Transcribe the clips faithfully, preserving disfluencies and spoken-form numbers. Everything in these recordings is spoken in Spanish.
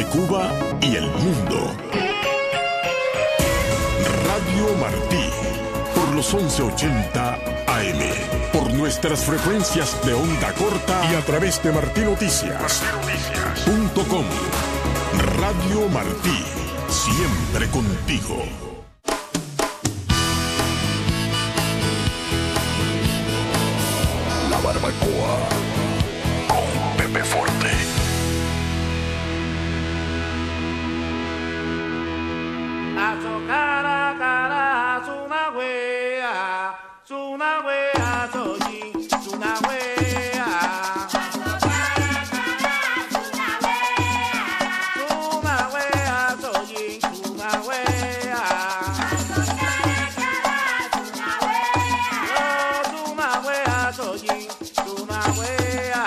Cuba y el mundo. Radio Martí, por los once ochenta A M, por nuestras frecuencias de onda corta y a través de martinoticias punto com. Radio Martí, siempre contigo. La barbacoa con Pepe Forte. Aso cara cara suna wea suna wea soyi suna wea suna wea soyi suna wea suna wea soyi suna wea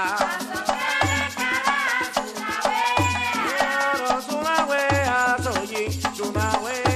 suna wea soyi suna wea.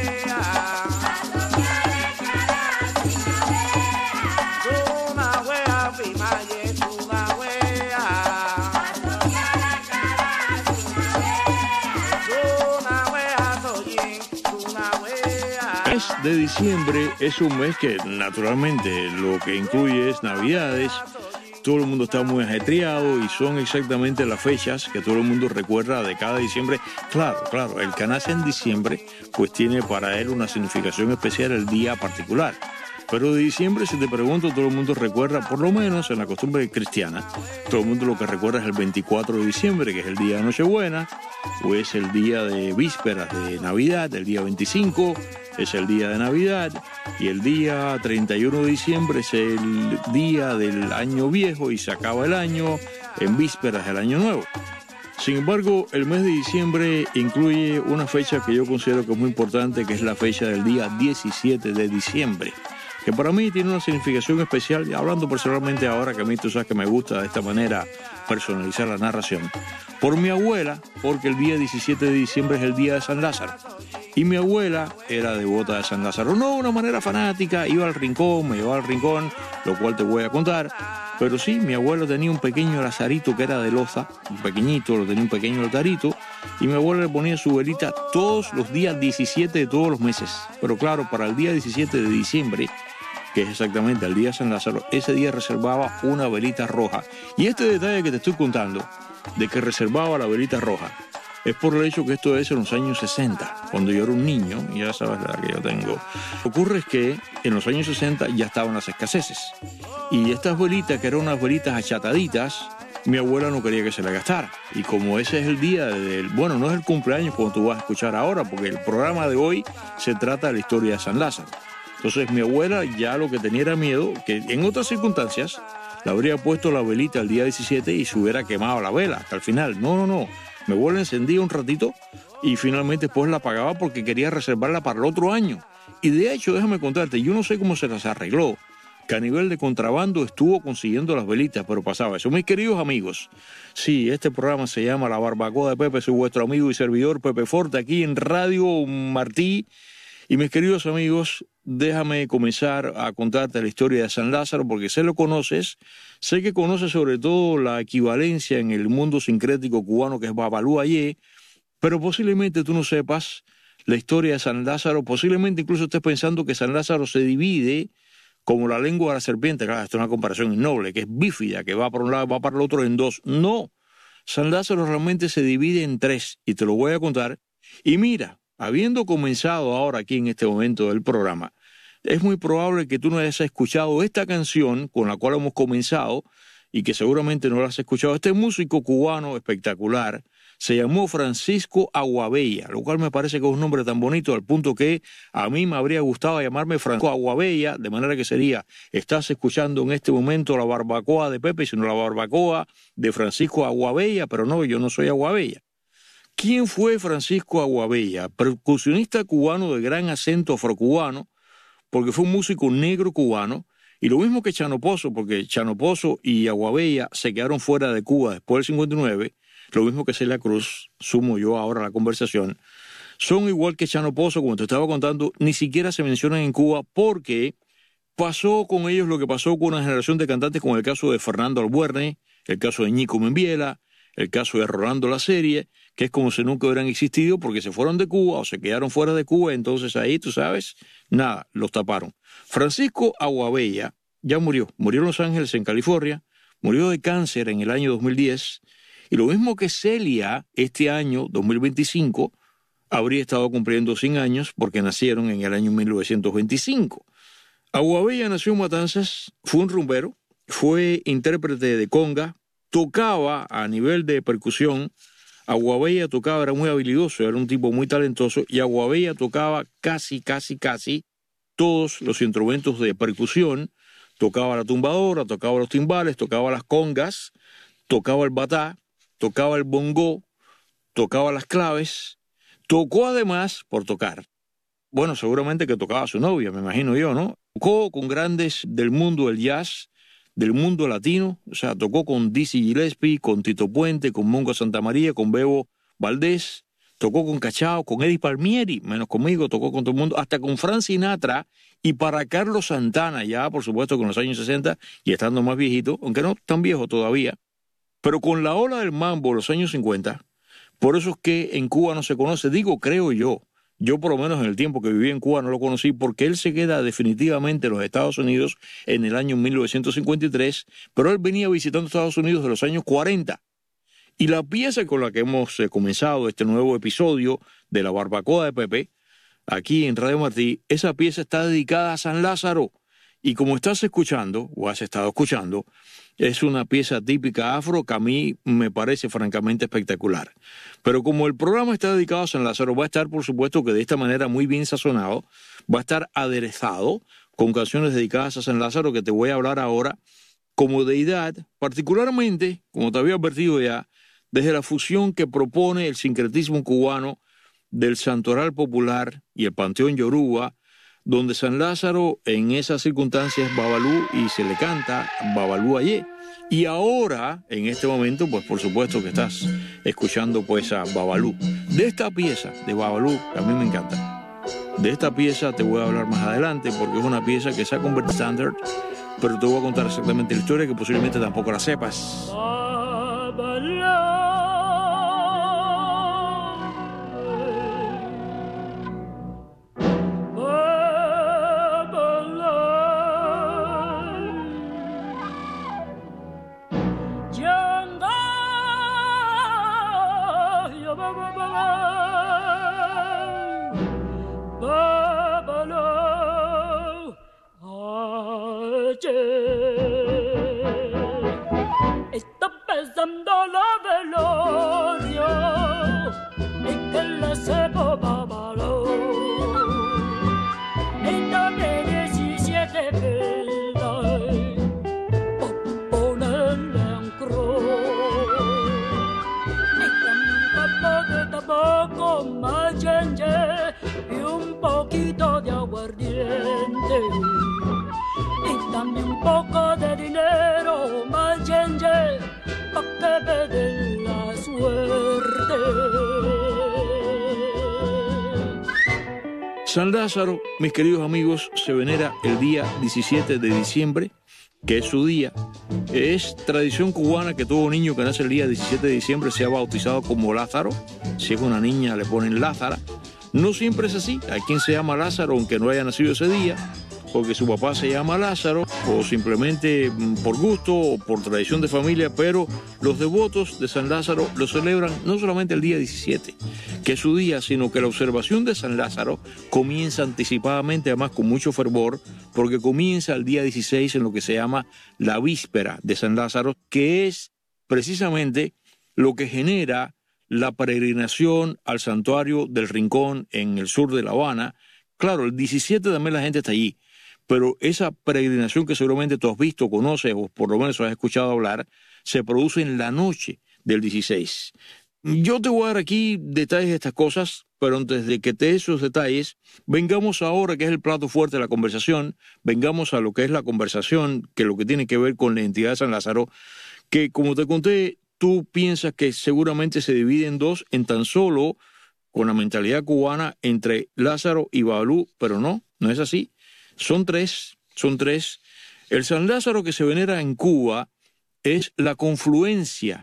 De diciembre es un mes que naturalmente lo que incluye es Navidades. Todo el mundo está muy ajetreado y son exactamente las fechas que todo el mundo recuerda de cada diciembre. Claro, claro, el que nace en diciembre pues tiene para él una significación especial el día particular. Pero de diciembre, si te pregunto, todo el mundo recuerda, por lo menos en la costumbre cristiana, todo el mundo lo que recuerda es el veinticuatro de diciembre, que es el día de Nochebuena, o es el día de vísperas de Navidad, el día veinticinco es el día de Navidad, y el día treinta y uno de diciembre es el día del año viejo y se acaba el año en vísperas del año nuevo. Sin embargo, el mes de diciembre incluye una fecha que yo considero que es muy importante, que es la fecha del día diecisiete de diciembre. Que para mí tiene una significación especial, y hablando personalmente ahora que a mí tú sabes que me gusta de esta manera personalizar la narración, por mi abuela, porque el día diecisiete de diciembre es el día de San Lázaro, y mi abuela era devota de San Lázaro, no de una manera fanática, iba al rincón, me llevaba al rincón, lo cual te voy a contar, pero sí, mi abuelo tenía un pequeño lazarito que era de loza, un pequeñito, lo tenía un pequeño altarito, y mi abuela le ponía su velita todos los días diecisiete de todos los meses, pero claro, para el día diecisiete de diciembre, que es exactamente el día de San Lázaro, ese día reservaba una velita roja. Y este detalle que te estoy contando, de que reservaba la velita roja, es por el hecho que esto es en los años sesenta, cuando yo era un niño, y ya sabes la edad que yo tengo. Lo que ocurre es que en los años sesenta ya estaban las escaseces. Y estas velitas, que eran unas velitas achataditas, mi abuela no quería que se la gastara. Y como ese es el día del... Bueno, no es el cumpleaños como tú vas a escuchar ahora, porque el programa de hoy se trata de la historia de San Lázaro. Entonces mi abuela ya lo que tenía era miedo, que en otras circunstancias le habría puesto la velita el día diecisiete y se hubiera quemado la vela hasta el final. No, no, no. Mi abuela encendía un ratito y finalmente después la apagaba porque quería reservarla para el otro año. Y de hecho, déjame contarte, yo no sé cómo se las arregló, que a nivel de contrabando estuvo consiguiendo las velitas, pero pasaba eso. Mis queridos amigos, sí, este programa se llama La Barbacoa de Pepe, soy vuestro amigo y servidor Pepe Forte, aquí en Radio Martí. Y mis queridos amigos, déjame comenzar a contarte la historia de San Lázaro, porque sé lo conoces, sé que conoces sobre todo la equivalencia en el mundo sincrético cubano que es Babalú Ayé, pero posiblemente tú no sepas la historia de San Lázaro, posiblemente incluso estés pensando que San Lázaro se divide como la lengua de la serpiente. Claro, esto es una comparación innoble, que es bífida, que va para un lado y va para el otro en dos. No, San Lázaro realmente se divide en tres, y te lo voy a contar. Y mira, habiendo comenzado ahora aquí en este momento del programa, es muy probable que tú no hayas escuchado esta canción con la cual hemos comenzado y que seguramente no la has escuchado. Este músico cubano espectacular se llamó Francisco Aguabella, lo cual me parece que es un nombre tan bonito al punto que a mí me habría gustado llamarme Francisco Aguabella, de manera que sería, estás escuchando en este momento la barbacoa de Pepe, sino la barbacoa de Francisco Aguabella, pero no, yo no soy Aguabella. ¿Quién fue Francisco Aguabella? Percusionista cubano de gran acento afrocubano, porque fue un músico negro cubano, y lo mismo que Chano Pozo, porque Chano Pozo y Aguabella se quedaron fuera de Cuba después del cincuenta y nueve, lo mismo que Celia Cruz, sumo yo ahora a la conversación, son igual que Chano Pozo, como te estaba contando, ni siquiera se mencionan en Cuba porque pasó con ellos lo que pasó con una generación de cantantes, como el caso de Fernando Albuerne, el caso de Ñico Membiela, el caso de Rolando La Serie, que es como si nunca hubieran existido porque se fueron de Cuba o se quedaron fuera de Cuba, entonces ahí, tú sabes, nada, los taparon. Francisco Aguabella ya murió, murió en Los Ángeles, en California, murió de cáncer en el año dos mil diez, y lo mismo que Celia, este año, dos mil veinticinco, habría estado cumpliendo cien años porque nacieron en el año mil novecientos veinticinco. Aguabella nació en Matanzas, fue un rumbero, fue intérprete de conga, tocaba a nivel de percusión. Aguabella tocaba, era muy habilidoso, era un tipo muy talentoso, y Aguabella tocaba casi, casi, casi todos los instrumentos de percusión. Tocaba la tumbadora, tocaba los timbales, tocaba las congas, tocaba el batá, tocaba el bongó, tocaba las claves, tocó además por tocar. Bueno, seguramente que tocaba a su novia, me imagino yo, ¿no? Tocó con grandes del mundo del jazz, del mundo latino, o sea, tocó con Dizzy Gillespie, con Tito Puente, con Mongo Santamaría, con Bebo Valdés, tocó con Cachao, con Eddie Palmieri, menos conmigo, tocó con todo el mundo, hasta con Frank Sinatra y para Carlos Santana, ya por supuesto con los años sesenta y estando más viejito, aunque no tan viejo todavía, pero con la ola del mambo, los años cincuenta, por eso es que en Cuba no se conoce, digo, creo yo, yo por lo menos en el tiempo que viví en Cuba no lo conocí, porque él se queda definitivamente en los Estados Unidos en el año mil novecientos cincuenta y tres, pero él venía visitando Estados Unidos de los años cuarenta. Y la pieza con la que hemos eh, comenzado este nuevo episodio de La Barbacoa de Pepe, aquí en Radio Martí, esa pieza está dedicada a San Lázaro. Y como estás escuchando, o has estado escuchando, es una pieza típica afro que a mí me parece francamente espectacular. Pero como el programa está dedicado a San Lázaro, va a estar, por supuesto, que de esta manera muy bien sazonado, va a estar aderezado con canciones dedicadas a San Lázaro que te voy a hablar ahora como deidad, particularmente, como te había advertido ya, desde la fusión que propone el sincretismo cubano del Santoral Popular y el Panteón Yoruba, donde San Lázaro en esas circunstancias es Babalú y se le canta Babalú Ayé. Y ahora, en este momento, pues por supuesto que estás escuchando pues a Babalú. De esta pieza de Babalú, que a mí me encanta, de esta pieza te voy a hablar más adelante porque es una pieza que se ha convertido en estándar, pero te voy a contar exactamente la historia que posiblemente tampoco la sepas. Está pensando la velorio y que le sepo Babalú y también diecisiete velas por ponerle en cruz y un poco de tabaco mayenge y un poquito de aguardiente y también un poco de dinero mayenge pa' que me den la suerte. San Lázaro, mis queridos amigos, se venera el día diecisiete de diciembre, que es su día. Es tradición cubana que todo niño que nace el día diecisiete de diciembre sea bautizado como Lázaro. Si es una niña le ponen Lázara. No siempre es así. Hay quien se llama Lázaro aunque no haya nacido ese día, porque su papá se llama Lázaro, o simplemente por gusto o por tradición de familia, pero los devotos de San Lázaro lo celebran no solamente el día diecisiete, que es su día, sino que la observación de San Lázaro comienza anticipadamente, además con mucho fervor, porque comienza el día dieciséis en lo que se llama la víspera de San Lázaro, que es precisamente lo que genera la peregrinación al santuario del Rincón en el sur de La Habana. Claro, el diecisiete también la gente está allí, pero esa peregrinación que seguramente tú has visto, conoces o por lo menos has escuchado hablar, se produce en la noche del dieciséis. Yo te voy a dar aquí detalles de estas cosas, pero antes de que te dé esos detalles, vengamos ahora, que es el plato fuerte de la conversación, vengamos a lo que es la conversación, que lo que tiene que ver con la identidad de San Lázaro, que como te conté, tú piensas que seguramente se divide en dos, en tan solo con la mentalidad cubana entre Lázaro y Babalú, pero no, no es así. Son tres, son tres. El San Lázaro que se venera en Cuba es la confluencia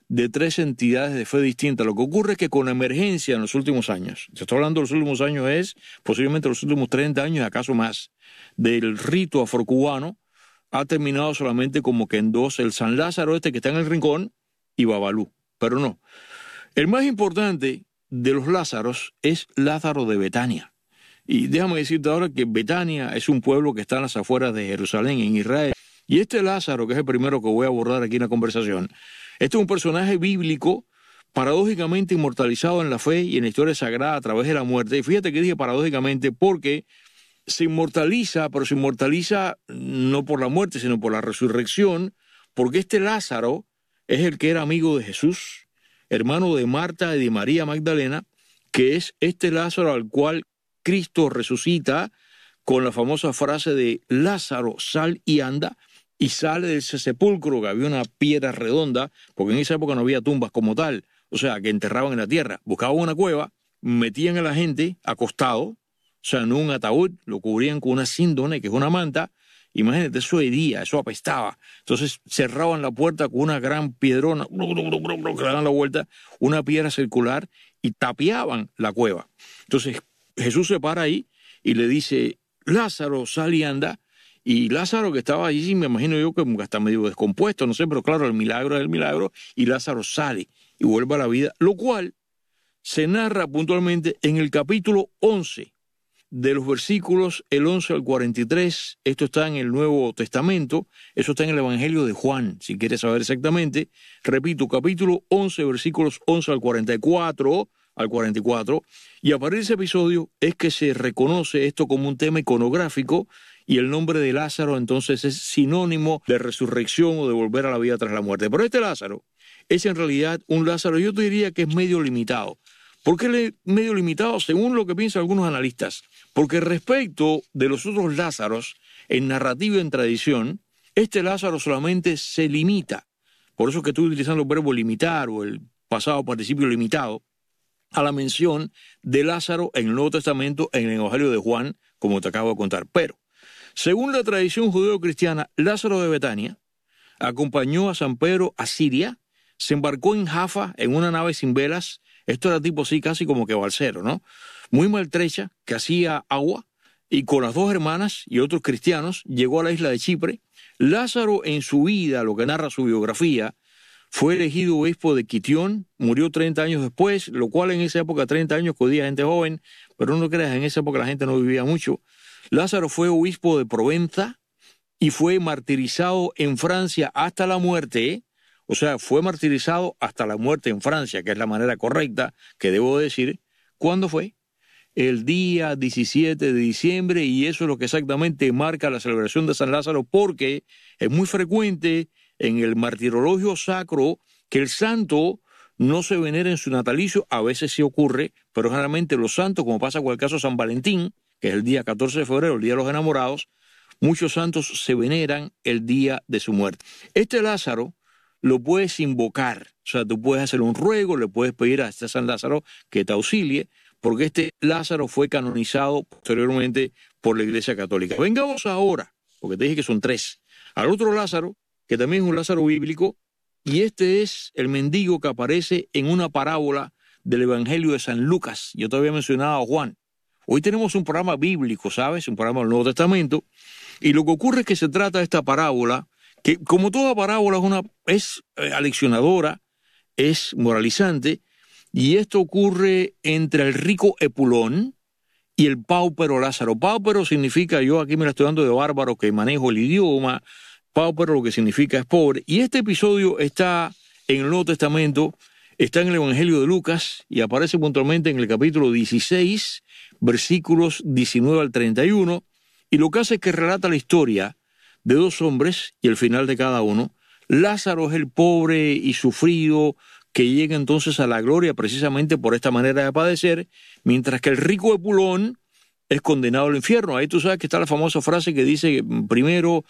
de tres entidades de fe distintas. Lo que ocurre es que con la emergencia en los últimos años, se está hablando de los últimos años, es posiblemente los últimos treinta años, acaso más, del rito afrocubano, ha terminado solamente como que en dos, el San Lázaro este que está en el Rincón y Babalú. Pero no. El más importante de los Lázaros es Lázaro de Betania. Y déjame decirte ahora que Betania es un pueblo que está en las afueras de Jerusalén, en Israel. Y este Lázaro, que es el primero que voy a abordar aquí en la conversación, este es un personaje bíblico paradójicamente inmortalizado en la fe y en la historia sagrada a través de la muerte. Y fíjate que dije paradójicamente porque se inmortaliza, pero se inmortaliza no por la muerte, sino por la resurrección, porque este Lázaro es el que era amigo de Jesús, hermano de Marta y de María Magdalena, que es este Lázaro al cual Cristo resucita con la famosa frase de Lázaro, sal y anda, y sale de ese sepulcro, que había una piedra redonda, porque en esa época no había tumbas como tal, o sea, que enterraban en la tierra. Buscaban una cueva, metían a la gente acostado, o sea, en un ataúd, lo cubrían con una síndone, que es una manta. Imagínate, eso hedía, eso apestaba. Entonces cerraban la puerta con una gran piedrona, que le daban la vuelta, una piedra circular, y tapiaban la cueva. Entonces Jesús se para ahí y le dice, Lázaro, sal y anda. Y Lázaro, que estaba allí, me imagino yo que está medio descompuesto, no sé, pero claro, el milagro es el milagro, y Lázaro sale y vuelve a la vida, lo cual se narra puntualmente en el capítulo once, de los versículos el once al cuarenta y tres, esto está en el Nuevo Testamento, eso está en el Evangelio de Juan, si quieres saber exactamente. Repito, capítulo once, versículos once al cuarenta y cuatro, al cuarenta y cuatro, y a partir de ese episodio es que se reconoce esto como un tema iconográfico, y el nombre de Lázaro entonces es sinónimo de resurrección o de volver a la vida tras la muerte. Pero este Lázaro es en realidad un Lázaro, yo te diría que es medio limitado. ¿Por qué es medio limitado? Según lo que piensan algunos analistas. Porque respecto de los otros Lázaros, en narrativa y en tradición, este Lázaro solamente se limita. Por eso es que estoy utilizando el verbo limitar o el pasado participio limitado, a la mención de Lázaro en el Nuevo Testamento, en el Evangelio de Juan, como te acabo de contar. Pero según la tradición judeo-cristiana, Lázaro de Betania acompañó a San Pedro a Siria, se embarcó en Jaffa en una nave sin velas, esto era tipo así casi como que balsero, ¿no? Muy maltrecha, que hacía agua, y con las dos hermanas y otros cristianos llegó a la isla de Chipre. Lázaro en su vida, lo que narra su biografía, fue elegido obispo de Quitión, murió treinta años después, lo cual en esa época, treinta años, acudía gente joven, pero no creas, en esa época la gente no vivía mucho. Lázaro fue obispo de Provenza y fue martirizado en Francia hasta la muerte, ¿eh? O sea, fue martirizado hasta la muerte en Francia, que es la manera correcta que debo decir. ¿Cuándo fue? El día diecisiete de diciembre, y eso es lo que exactamente marca la celebración de San Lázaro, porque es muy frecuente en el martirologio sacro que el santo no se venera en su natalicio, a veces sí ocurre, pero generalmente los santos, como pasa con el caso de San Valentín, que es el día catorce de febrero, el día de los enamorados, muchos santos se veneran el día de su muerte. Este Lázaro lo puedes invocar, o sea, tú puedes hacer un ruego, le puedes pedir a este San Lázaro que te auxilie, porque este Lázaro fue canonizado posteriormente por la Iglesia Católica. Vengamos ahora, porque te dije que son tres, al otro Lázaro, que también es un Lázaro bíblico, y este es el mendigo que aparece en una parábola del Evangelio de San Lucas. Yo te había mencionado a Juan. Hoy tenemos un programa bíblico, ¿sabes? Un programa del Nuevo Testamento, y lo que ocurre es que se trata de esta parábola, que como toda parábola es, una, es eh, aleccionadora, es moralizante, y esto ocurre entre el rico Epulón y el páupero Lázaro. Páupero significa, yo aquí me la estoy dando de bárbaro que manejo el idioma, páupero lo que significa es pobre, y este episodio está en el Nuevo Testamento, está en el Evangelio de Lucas, y aparece puntualmente en el capítulo dieciséis, versículos diecinueve al treinta y uno, y lo que hace es que relata la historia de dos hombres y el final de cada uno. Lázaro es el pobre y sufrido que llega entonces a la gloria precisamente por esta manera de padecer, mientras que el rico Epulón es condenado al infierno. Ahí tú sabes que está la famosa frase que dice que primero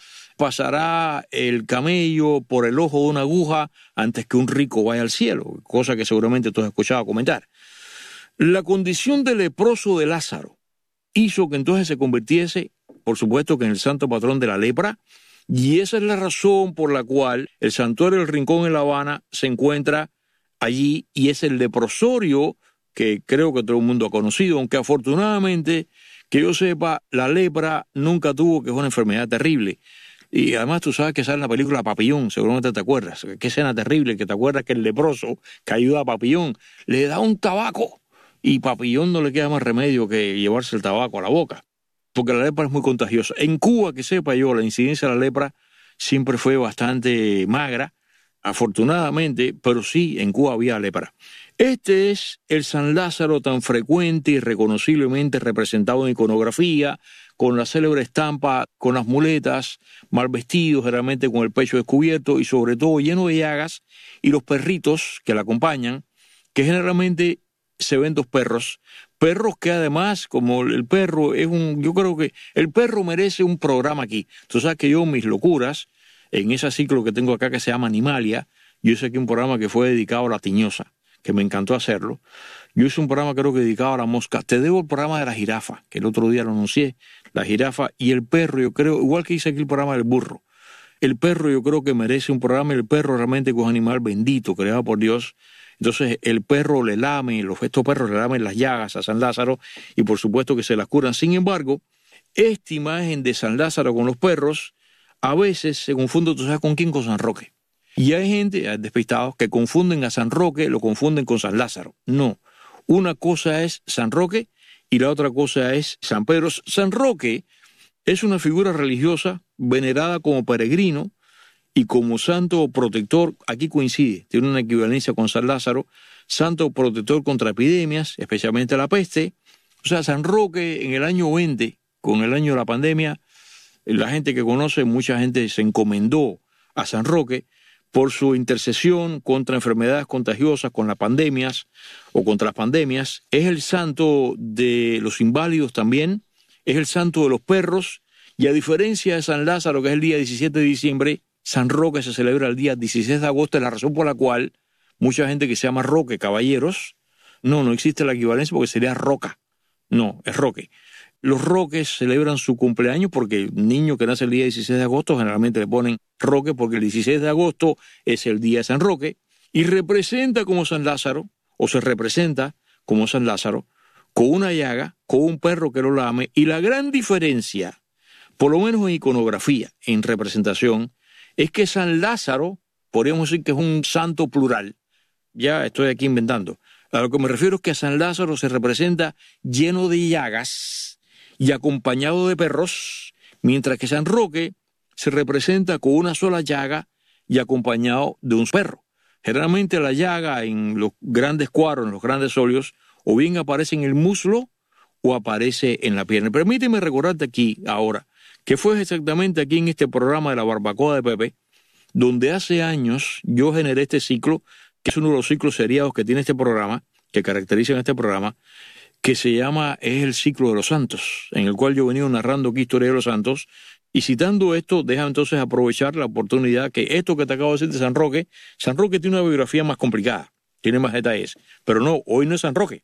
pasará el camello por el ojo de una aguja antes que un rico vaya al cielo, cosa que seguramente tú has escuchado comentar. La condición de leproso de Lázaro hizo que entonces se convirtiese, por supuesto, que en el santo patrón de la lepra, Y esa es la razón por la cual el Santuario del Rincón en La Habana se encuentra allí y es el leprosorio que creo que todo el mundo ha conocido, aunque afortunadamente, que yo sepa, la lepra nunca tuvo, que es una enfermedad terrible. Y además tú sabes que sale en la película Papillón, seguramente te acuerdas. Qué escena terrible, que te acuerdas que el leproso que ayuda a Papillón le da un tabaco y Papillón no le queda más remedio que llevarse el tabaco a la boca, porque la lepra es muy contagiosa. En Cuba, que sepa yo, la incidencia de la lepra siempre fue bastante magra, afortunadamente, pero sí, en Cuba había lepra. Este es el San Lázaro tan frecuente y reconociblemente representado en iconografía, con la célebre estampa, con las muletas, mal vestido, generalmente con el pecho descubierto y sobre todo lleno de llagas, y los perritos que la acompañan, que generalmente se ven dos perros, perros que además, como el perro es un, yo creo que el perro merece un programa aquí. Tú sabes que yo, mis locuras, en ese ciclo que tengo acá que se llama Animalia, yo hice aquí un programa que fue dedicado a la tiñosa, que me encantó hacerlo. Yo hice un programa creo que dedicado a la mosca. Te debo el programa de la jirafa, que el otro día lo anuncié, la jirafa y el perro, yo creo, igual que hice aquí el programa del burro. El perro yo creo que merece un programa, el perro realmente es un animal bendito, creado por Dios. Entonces el perro le lame, los, estos perros le lamen las llagas a San Lázaro y por supuesto que se las curan. Sin embargo, esta imagen de San Lázaro con los perros a veces se confunde, ¿tú sabes con quién? Con San Roque. Y hay gente, hay despistados, que confunden a San Roque, lo confunden con San Lázaro. No, una cosa es San Roque y la otra cosa es San Pedro. San Roque es una figura religiosa venerada como peregrino y como santo protector, aquí coincide, tiene una equivalencia con San Lázaro, santo protector contra epidemias, especialmente la peste. O sea, San Roque en el año veinte, con el año de la pandemia, la gente que conoce, mucha gente se encomendó a San Roque por su intercesión contra enfermedades contagiosas, con las pandemias o contra las pandemias. Es el santo de los inválidos también, es el santo de los perros, y a diferencia de San Lázaro, que es el día diecisiete de diciembre, San Roque se celebra el día dieciséis de agosto, es la razón por la cual mucha gente que se llama Roque, caballeros, no, no existe la equivalencia porque sería Roca, no, es Roque. Los Roques celebran su cumpleaños porque el niño que nace el día dieciséis de agosto generalmente le ponen Roque porque el dieciséis de agosto es el día de San Roque y representa como San Lázaro, o se representa como San Lázaro, con una llaga, con un perro que lo lame, y la gran diferencia, por lo menos en iconografía, en representación, es que San Lázaro, podríamos decir que es un santo plural, ya estoy aquí inventando, a lo que me refiero es que a San Lázaro se representa lleno de llagas y acompañado de perros, mientras que San Roque se representa con una sola llaga y acompañado de un perro. Generalmente la llaga en los grandes cuadros, en los grandes óleos, o bien aparece en el muslo o aparece en la pierna. Permíteme recordarte aquí ahora que fue exactamente aquí en este programa de la Barbacoa de Pepe, donde hace años yo generé este ciclo, que es uno de los ciclos seriados que tiene este programa, que caracterizan este programa, que se llama, es el ciclo de los santos, en el cual yo he venido narrando aquí historia de los santos, y citando esto, deja entonces aprovechar la oportunidad que esto que te acabo de decir de San Roque, San Roque tiene una biografía más complicada, tiene más detalles, pero no, hoy no es San Roque,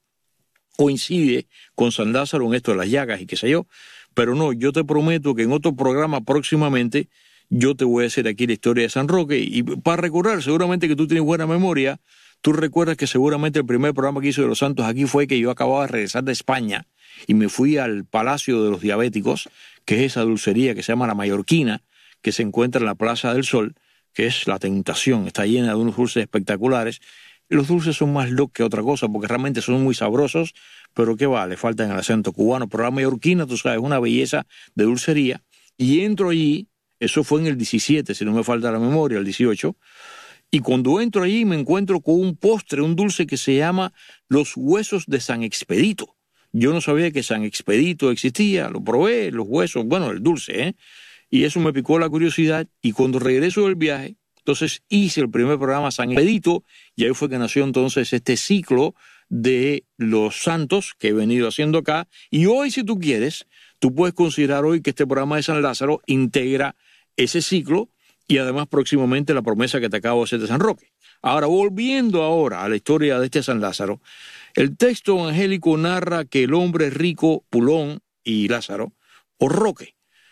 coincide con San Lázaro en esto de las llagas y qué sé yo, pero no, yo te prometo que en otro programa próximamente yo te voy a hacer aquí la historia de San Roque, y para recordar, seguramente que tú tienes buena memoria. Tú recuerdas que seguramente el primer programa que hizo de los santos aquí fue que yo acababa de regresar de España y me fui al Palacio de los Diabéticos, que es esa dulcería que se llama La Mallorquina, que se encuentra en la Plaza del Sol, que es la tentación, está llena de unos dulces espectaculares. Los dulces son más locos que otra cosa, porque realmente son muy sabrosos, pero qué va, le faltan el acento cubano. Pero La Mallorquina, tú sabes, es una belleza de dulcería, y entro allí, eso fue en el diecisiete, si no me falta la memoria, el dieciocho, y cuando entro allí me encuentro con un postre, un dulce que se llama los huesos de San Expedito. Yo no sabía que San Expedito existía, lo probé, los huesos, bueno, el dulce, ¿eh? Y eso me picó la curiosidad, y cuando regreso del viaje, entonces hice el primer programa San Expedito, y ahí fue que nació entonces este ciclo de los santos que he venido haciendo acá, y hoy, si tú quieres, tú puedes considerar hoy que este programa de San Lázaro integra ese ciclo, y además próximamente la promesa que te acabo de hacer de San Roque. Ahora, volviendo ahora a la historia de este San Lázaro, el texto evangélico narra que el hombre rico, Pulón y Lázaro, o Roque,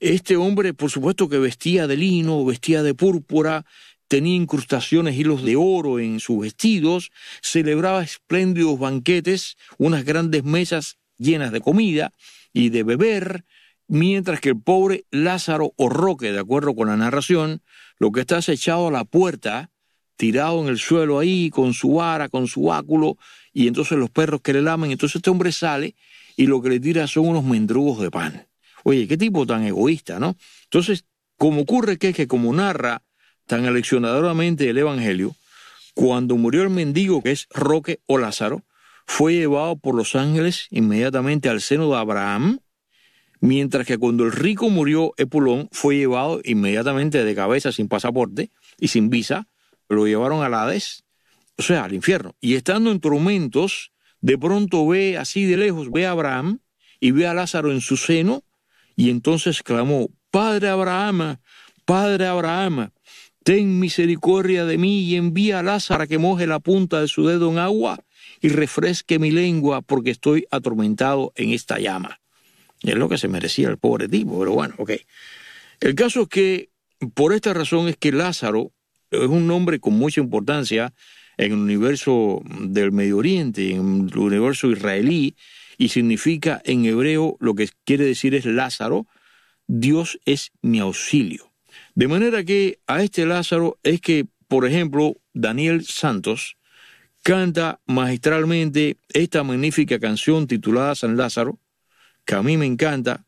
Este hombre, por supuesto que vestía de lino, vestía de púrpura, tenía incrustaciones, hilos de oro en sus vestidos, celebraba espléndidos banquetes, unas grandes mesas llenas de comida y de beber, mientras que el pobre Lázaro o Roque, de acuerdo con la narración, lo que está echado a la puerta, tirado en el suelo ahí, con su vara, con su báculo, y entonces los perros que le lamen. Entonces este hombre sale y lo que le tira son unos mendrugos de pan. Oye, qué tipo tan egoísta, ¿no? Entonces, como ocurre que es que como narra tan aleccionadoramente el Evangelio, cuando murió el mendigo, que es Roque o Lázaro, fue llevado por los ángeles inmediatamente al seno de Abraham, mientras que cuando el rico murió, Epulón, fue llevado inmediatamente de cabeza, sin pasaporte y sin visa, lo llevaron al Hades, o sea, al infierno. Y estando en tormentos, de pronto ve así de lejos, ve a Abraham y ve a Lázaro en su seno, y entonces clamó: Padre Abraham, Padre Abraham, ten misericordia de mí y envía a Lázaro a que moje la punta de su dedo en agua y refresque mi lengua, porque estoy atormentado en esta llama. Es lo que se merecía el pobre tipo, pero bueno, ok. El caso es que, por esta razón es que Lázaro es un nombre con mucha importancia en el universo del Medio Oriente, en el universo israelí, y significa en hebreo, lo que quiere decir es Lázaro, Dios es mi auxilio. De manera que a este Lázaro es que, por ejemplo, Daniel Santos canta magistralmente esta magnífica canción titulada San Lázaro, que a mí me encanta,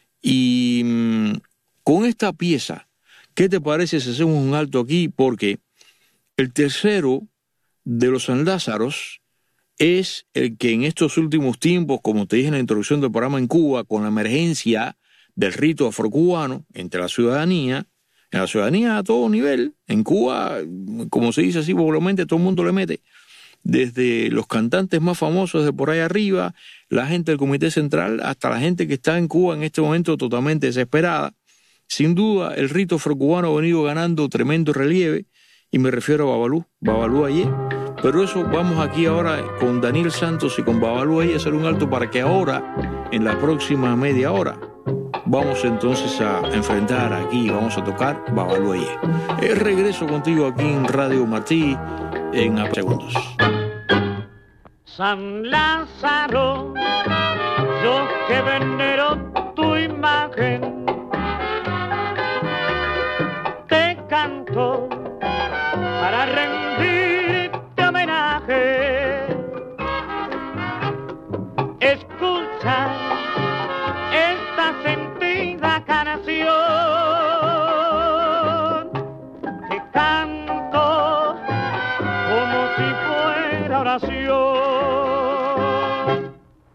y mmm, con esta pieza, ¿qué te parece si hacemos un alto aquí? Porque el tercero de los San Lázaros es el que en estos últimos tiempos, como te dije en la introducción del programa en Cuba, con la emergencia del rito afrocubano entre la ciudadanía, en la ciudadanía a todo nivel, en Cuba, como se dice así popularmente, todo el mundo le mete, desde los cantantes más famosos de por ahí arriba, la gente del Comité Central, hasta la gente que está en Cuba en este momento totalmente desesperada. Sin duda, el rito afrocubano ha venido ganando tremendo relieve, y me refiero a Babalú, Babalú Ayer. Pero eso, vamos aquí ahora con Daniel Santos y con Babalú Ayer a hacer un alto para que ahora, en la próxima media hora, vamos entonces a enfrentar aquí, vamos a tocar Babalú Ayer. El regreso contigo aquí en Radio Martí en segundos. San Lázaro, yo que venero tu imagen, te canto para rendirte homenaje. Escucha esta sentida canción que canto como si fuera oración.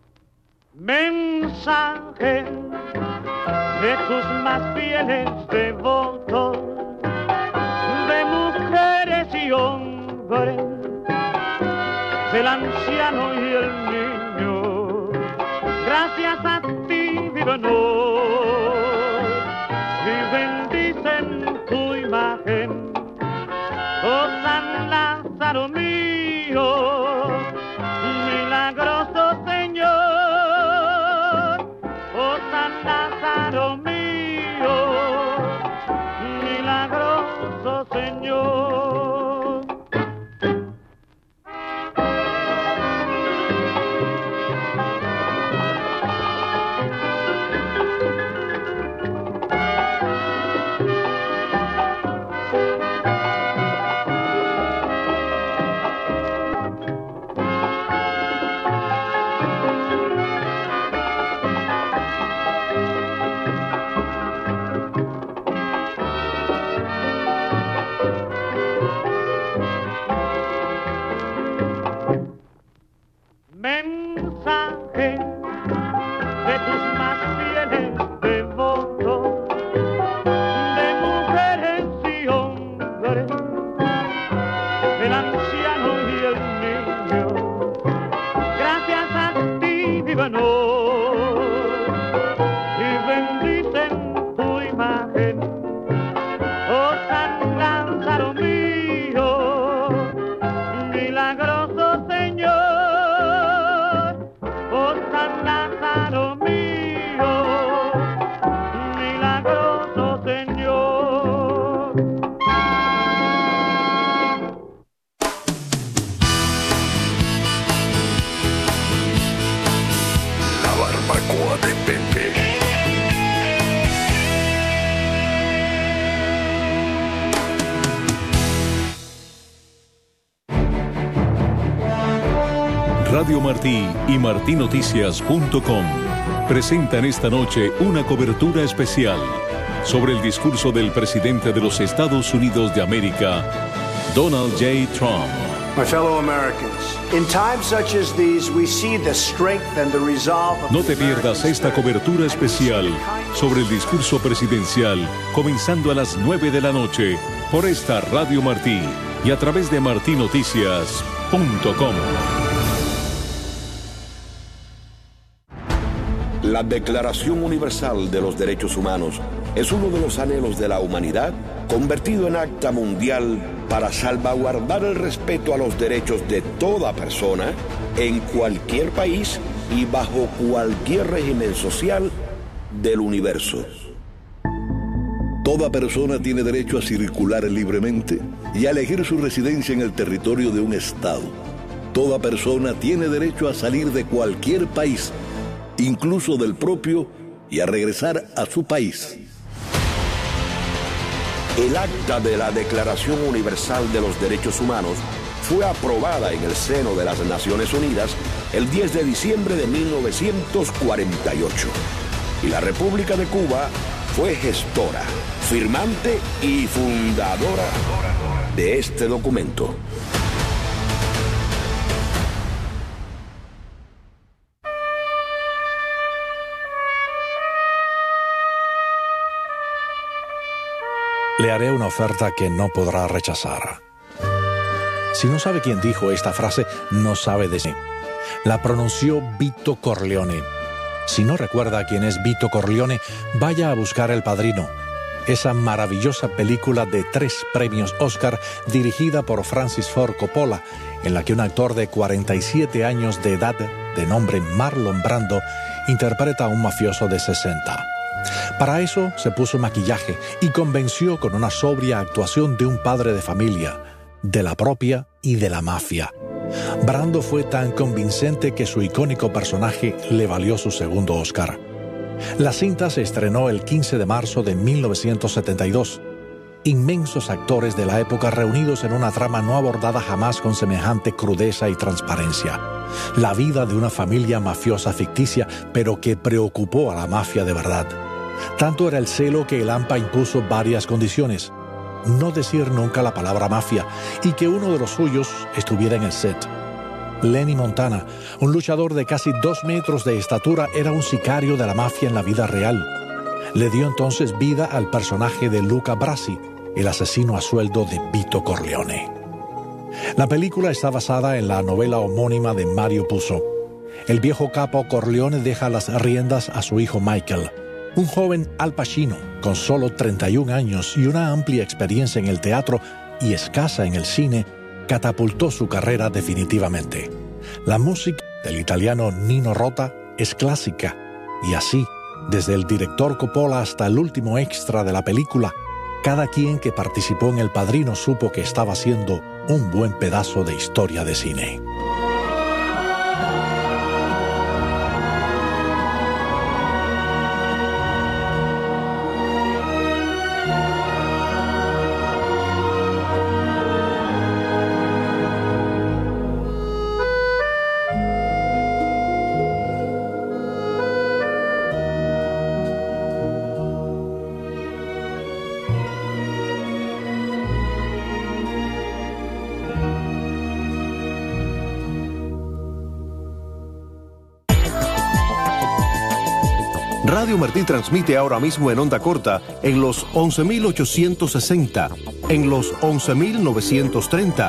Mensaje de tus más fieles devotos, de mujeres y hombres, del anciano y el niño. Gracias a ti vivo en hoy y bendicen tu imagen, oh San Lázaro mío, milagroso Señor, oh San Lázaro mío, milagroso Señor. Mensaje de tus más fieles devotos, de mujeres y hombres, del anciano y el niño. Gracias a ti vivo en hoy y bendicen tu imagen, oh San Lázaro mío, milagroso Señor. San Lázaro mío, milagroso Yacoa de Pepe. Radio Martí y martí noticias punto com presentan esta noche una cobertura especial sobre el discurso del presidente de los Estados Unidos de América, Donald J. Trump. My fellow Americans, in times such as these, we see the strength and the resolve of No te pierdas esta cobertura especial sobre el discurso presidencial, comenzando a las nueve de la noche por esta Radio Martí y a través de martí noticias punto com. La Declaración Universal de los Derechos Humanos es uno de los anhelos de la humanidad convertido en acta mundial para salvaguardar el respeto a los derechos de toda persona en cualquier país y bajo cualquier régimen social del universo. Toda persona tiene derecho a circular libremente y a elegir su residencia en el territorio de un estado. Toda persona tiene derecho a salir de cualquier país, incluso del propio, y a regresar a su país. El acta de la Declaración Universal de los Derechos Humanos fue aprobada en el seno de las Naciones Unidas el diez de diciembre de mil novecientos cuarenta y ocho. Y la República de Cuba fue gestora, firmante y fundadora de este documento. Le haré una oferta que no podrá rechazar. Si no sabe quién dijo esta frase, no sabe de sí. La pronunció Vito Corleone. Si no recuerda quién es Vito Corleone, vaya a buscar El Padrino, esa maravillosa película de tres premios Oscar dirigida por Francis Ford Coppola, en la que un actor de cuarenta y siete años de edad, de nombre Marlon Brando, interpreta a un mafioso de sesenta. Para eso se puso maquillaje y convenció con una sobria actuación de un padre de familia, de la propia y de la mafia. Brando fue tan convincente que su icónico personaje le valió su segundo Oscar. La cinta se estrenó el quince de marzo de mil novecientos setenta y dos. Inmensos actores de la época reunidos en una trama no abordada jamás con semejante crudeza y transparencia. La vida de una familia mafiosa ficticia, pero que preocupó a la mafia de verdad. Tanto era el celo que el A M P A impuso varias condiciones. No decir nunca la palabra mafia y que uno de los suyos estuviera en el set. Lenny Montana, un luchador de casi dos metros de estatura, era un sicario de la mafia en la vida real. Le dio entonces vida al personaje de Luca Brasi, el asesino a sueldo de Vito Corleone. La película está basada en la novela homónima de Mario Puzo. El viejo capo Corleone deja las riendas a su hijo Michael. Un joven Al Pacino, con solo treinta y un años y una amplia experiencia en el teatro y escasa en el cine, catapultó su carrera definitivamente. La música del italiano Nino Rota es clásica, y así, desde el director Coppola hasta el último extra de la película, cada quien que participó en El Padrino supo que estaba haciendo un buen pedazo de historia de cine. Radio Martí transmite ahora mismo en onda corta en los once mil ochocientos sesenta, en los once mil novecientos treinta